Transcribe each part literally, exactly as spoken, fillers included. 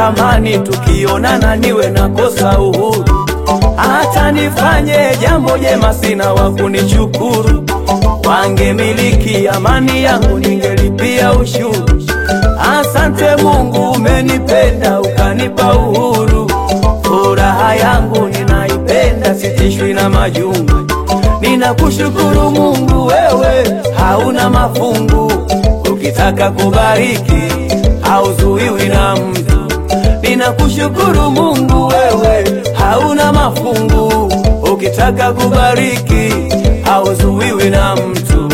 amani, tukionana niwe nakosa uhuru. Hata nifanye jambo jema sina wa kunichukuru. Wangemiliki amani yangu ningelipia ushuru. Asante Mungu umenipenda ukanipa uhuru. Furaha yangu ninaipenda sitishwi na majungu. Ninakushukuru Mungu wewe hauna mafungu. Ukitaka kubariki hauzuiwi na mtu. Ninakushukuru Mungu wewe hauna mafungu. Ukitaka kubariki hauzuiwi na mtu.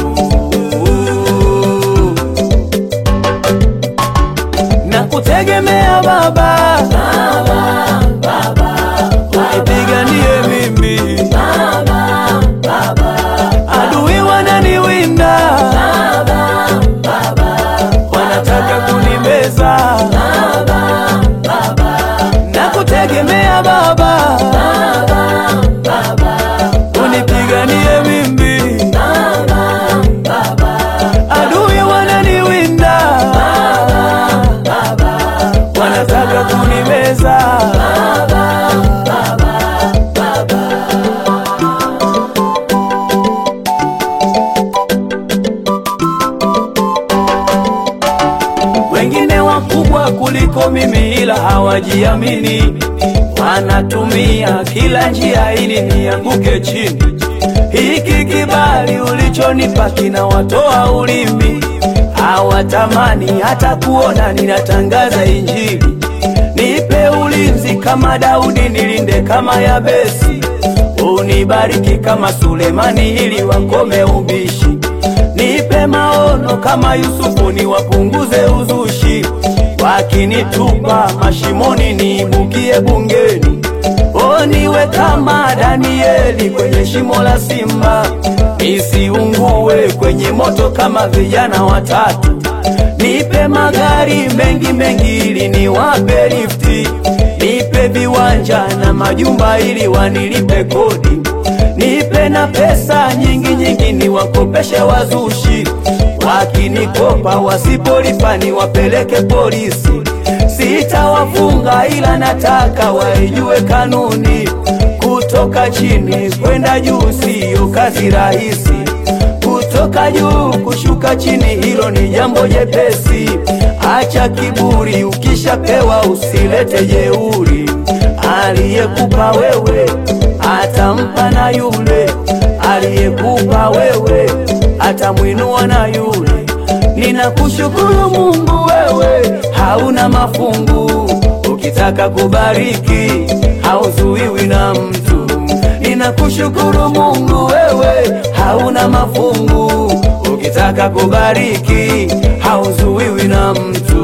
Nakutegemea Baba, Baba, Baba, unipiganie mimi Baba, Baba, adui wananiwinda Baba, Baba, wanataka kunimeza Baba, Baba, nakutegemea Baba, Baba, Baba, unipiganie mimi Baba, Baba, adui wananiwinda Baba, Baba, wanataka kunimeza Baba, Baba, Baba. Wengine wakubwa kuliko mimi ila hawajiamini. Wanatumia kila njia ili nianguke chini. Hiki kibali ulichonipa kinawatoa ulimi. Hawatamani hata kuona ninatangaza Injili. Nipe ulinzi kama Daudi, nilinde kama Yabesi. Unibariki kama Sulemani ili wakome ubishi. Nipe maono kama Yusufu niwapunguze uzushi. Wakinitupa mashimoni niibukie bungeni. O niwe kama Danieli kwenye shimo la simba. Nisiungue kwenye moto kama vijana watatu. Nipe magari mengi mengi ili niwape lifti. Nipe viwanja na majumba ili wanilipe kodi. Nipe na pesa nyingi nyingi niwakopeshe wazushi. Wakinikopa wasipolipa niwapeleke polisi. Sitawafunga ila nataka waijue kanuni. Kutoka chini kwenda juu siyo kazi rahisi. Kutoka juu kushuka chini hilo ni jambo jepesi. Acha kiburi, ukishapewa usilete jeuri. Aliyekupa wewe atampa na yule. Aliyekupa wewe atamwinua na yule. Ninakushukuru Mungu wewe hauna mafungu. Ukitaka kubariki hauzuiwi na mtu. Ninakushukuru Mungu wewe hauna mafungu. Ukitaka kubariki hauzuiwi na mtu.